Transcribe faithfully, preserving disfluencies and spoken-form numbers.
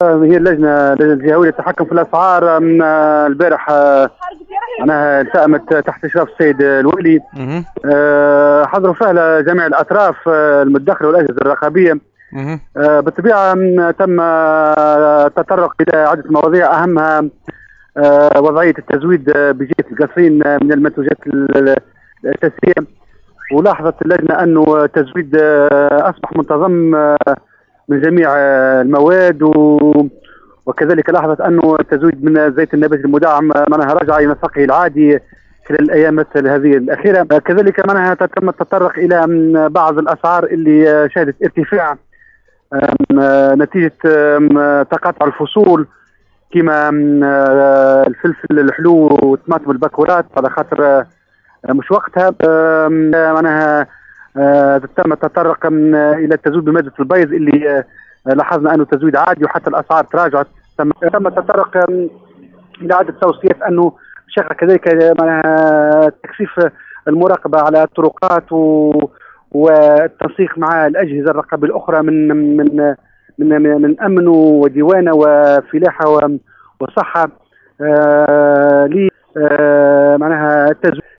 هي اللجنه اللجنه الجهويه للتحكم في الاسعار من البارح معناها التأمت تحت اشراف السيد الولي. حضروا فيها جميع الاطراف المدخره والاجهزه الرقابيه. بالطبيعه تم التطرق الى عده مواضيع اهمها وضعيه التزويد بجهه القصرين من المنتوجات الاساسيه. ولاحظت اللجنه انه التزويد اصبح منتظم من جميع المواد، وكذلك لاحظت انه التزويد من الزيت النباتي المدعم معناها رجع الى نسقه العادي خلال الايام مثل هذه الاخيره. كذلك معناها تم التطرق الى بعض الاسعار اللي شهدت ارتفاع نتيجه تقاطع الفصول كما الفلفل الحلو والطماطم الباكورات، على خاطر مش وقتها. معناها تم التطرق الى التزويد بماده البيض اللي لاحظنا انه تزويد عادي وحتى الاسعار تراجعت. تم تم التطرق الى عده توصيات انه شغل كذلك معناها تكثيف المراقبه على الطرقات والتنسيق مع الاجهزه الرقابيه الاخرى من من من من امن وديوانه وفلاحه وصحه ل معناها التزويد